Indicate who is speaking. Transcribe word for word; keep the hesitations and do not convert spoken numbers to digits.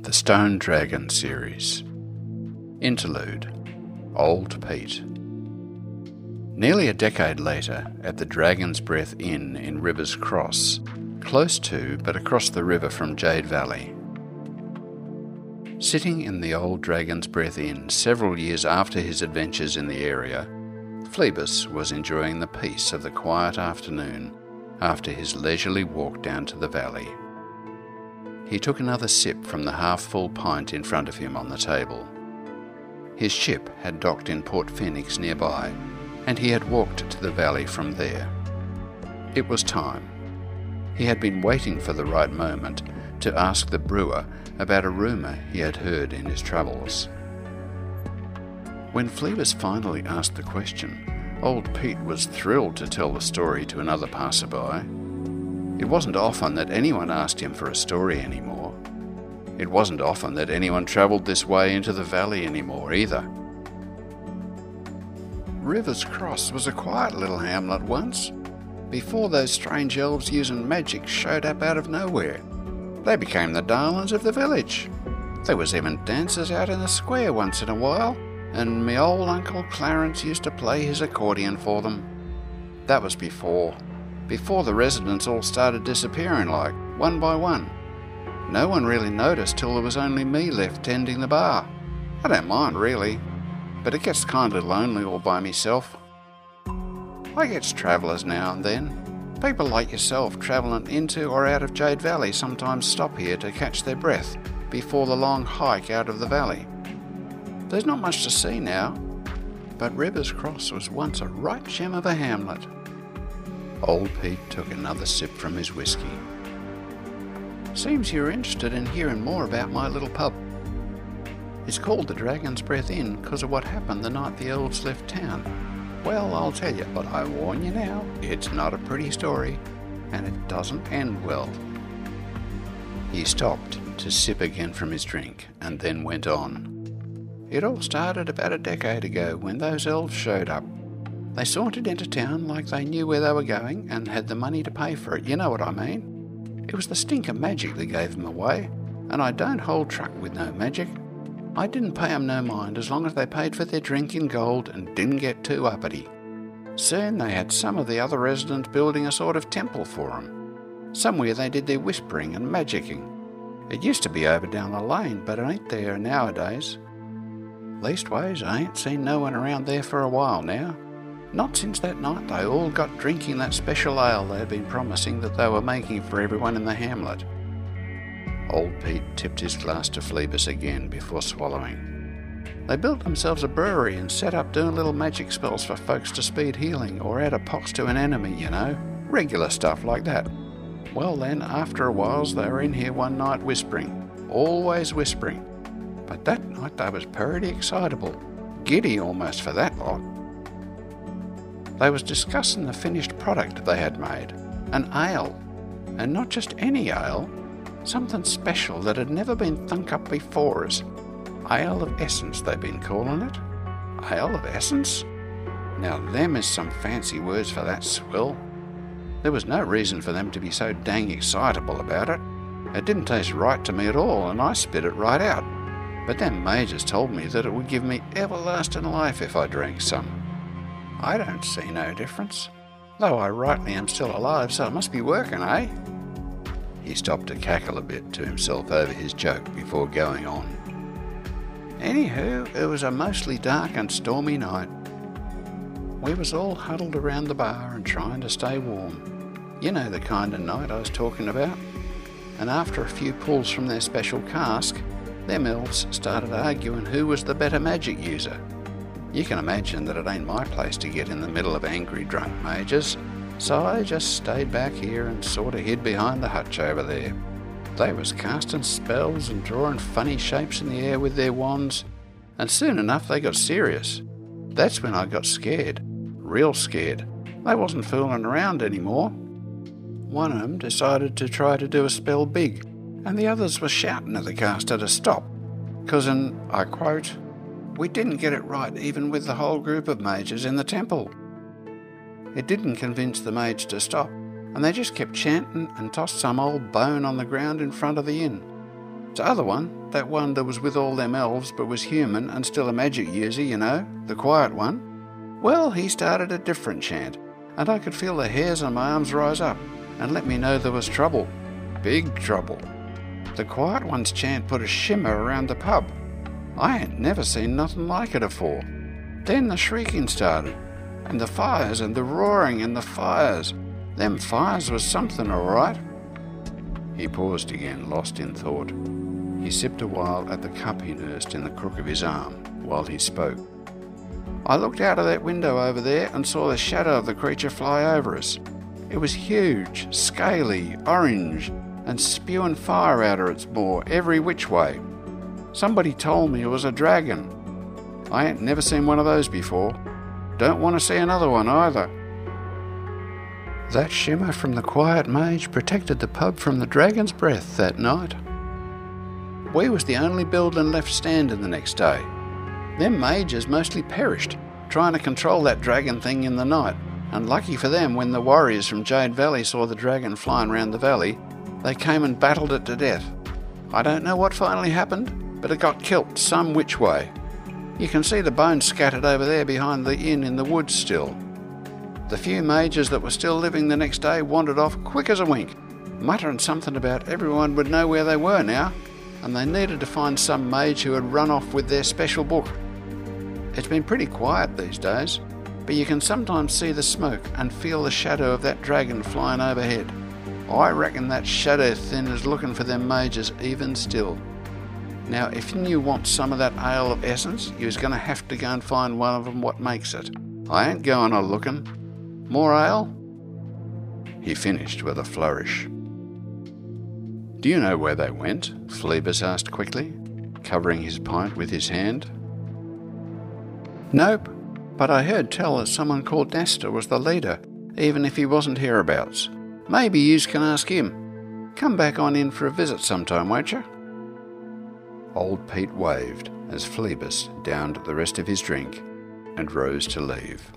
Speaker 1: The Stone Dragon Series. Interlude. Old Pete. Nearly a decade later, at the Dragon's Breath Inn in Rivers Cross, close to but across the river from Jade Valley. Sitting in the old Dragon's Breath Inn several years after his adventures in the area, Phlebas was enjoying the peace of the quiet afternoon after his leisurely walk down to the valley. He took another sip from the half-full pint in front of him on the table. His ship had docked in Port Phoenix nearby, and he had walked to the valley from there. It was time. He had been waiting for the right moment to ask the brewer about a rumour he had heard in his travels. When Phlebas finally asked the question, old Pete was thrilled to tell the story to another passerby. It wasn't often that anyone asked him for a story anymore. It wasn't often that anyone travelled this way into the valley anymore either. Rivers Cross was a quiet little hamlet once, before those strange elves using magic showed up out of nowhere. They became the darlings of the village. There was even dances out in the square once in a while, and me old Uncle Clarence used to play his accordion for them. That was before. Before the residents all started disappearing, like, one by one. No one really noticed till there was only me left tending the bar. I don't mind, really, but it gets kind of lonely all by myself. I gets travellers now and then. People like yourself travelling into or out of Jade Valley sometimes stop here to catch their breath before the long hike out of the valley. There's not much to see now, but Rivers Cross was once a right gem of a hamlet. Old Pete took another sip from his whiskey. Seems you're interested in hearing more about my little pub. It's called the Dragon's Breath Inn because of what happened the night the elves left town. Well, I'll tell you, but I warn you now, it's not a pretty story, and it doesn't end well. He stopped to sip again from his drink, and then went on. It all started about a decade ago when those elves showed up. They sauntered into town like they knew where they were going and had the money to pay for it, you know what I mean? It was the stink of magic that gave them away, and I don't hold truck with no magic. I didn't pay them no mind as long as they paid for their drink in gold and didn't get too uppity. Soon they had some of the other residents building a sort of temple for them. Somewhere they did their whispering and magicking. It used to be over down the lane, but it ain't there nowadays. Leastways, I ain't seen no one around there for a while now. Not since that night they all got drinking that special ale they had been promising that they were making for everyone in the hamlet. Old Pete tipped his glass to Phlebas again before swallowing. They built themselves a brewery and set up doing little magic spells for folks to speed healing or add a pox to an enemy, you know. Regular stuff like that. Well then, after a while they were in here one night whispering. Always whispering. But that night they was pretty excitable. Giddy almost for that lot. They was discussing the finished product they had made, an ale, and not just any ale, something special that had never been thunk up before us. Ale of Essence they've been calling it. Ale of Essence? Now them is some fancy words for that swill. There was no reason for them to be so dang excitable about it. It didn't taste right to me at all, and I spit it right out. But them majors told me that it would give me everlasting life if I drank some. I don't see no difference, though I rightly am still alive, so it must be working, eh? He stopped to cackle a bit to himself over his joke before going on. Anywho, it was a mostly dark and stormy night. We was all huddled around the bar and trying to stay warm. You know the kind of night I was talking about. And after a few pulls from their special cask, them elves started arguing who was the better magic user. You can imagine that it ain't my place to get in the middle of angry drunk majors, so I just stayed back here and sort of hid behind the hutch over there. They was casting spells and drawing funny shapes in the air with their wands, and soon enough they got serious. That's when I got scared, real scared. They wasn't fooling around anymore. One of them decided to try to do a spell big, and the others were shouting at the caster to stop, 'cause, and I quote, "We didn't get it right even with the whole group of mages in the temple." It didn't convince the mage to stop, and they just kept chanting and tossed some old bone on the ground in front of the inn. The other one, that one that was with all them elves but was human and still a magic user, you know, the quiet one, well, he started a different chant, and I could feel the hairs on my arms rise up and let me know there was trouble. Big trouble. The quiet one's chant put a shimmer around the pub. I ain't never seen nothing like it afore. Then the shrieking started, and the fires and the roaring and the fires. Them fires was something, all right. He paused again, lost in thought. He sipped a while at the cup he nursed in the crook of his arm while he spoke. I looked out of that window over there and saw the shadow of the creature fly over us. It was huge, scaly, orange, and spewing fire out of its maw every which way. Somebody told me it was a dragon. I ain't never seen one of those before. Don't want to see another one either. That shimmer from the quiet mage protected the pub from the dragon's breath that night. We was the only building left standing the next day. Them mages mostly perished, trying to control that dragon thing in the night, and lucky for them, when the warriors from Jade Valley saw the dragon flying round the valley, they came and battled it to death. I don't know what finally happened, but it got killed some which way. You can see the bones scattered over there behind the inn in the woods still. The few mages that were still living the next day wandered off quick as a wink, muttering something about everyone would know where they were now, and they needed to find some mage who had run off with their special book. It's been pretty quiet these days, but you can sometimes see the smoke and feel the shadow of that dragon flying overhead. I reckon that shadow thin is looking for them mages even still. Now, if you want some of that ale of essence, you's going to have to go and find one of them what makes it. I ain't going a looking. More ale? He finished with a flourish. Do you know where they went? Phlebas asked quickly, covering his pint with his hand. Nope, but I heard tell that someone called Nestor was the leader, even if he wasn't hereabouts. Maybe yous can ask him. Come back on in for a visit sometime, won't you? Old Pete waved as Phlebas downed the rest of his drink and rose to leave.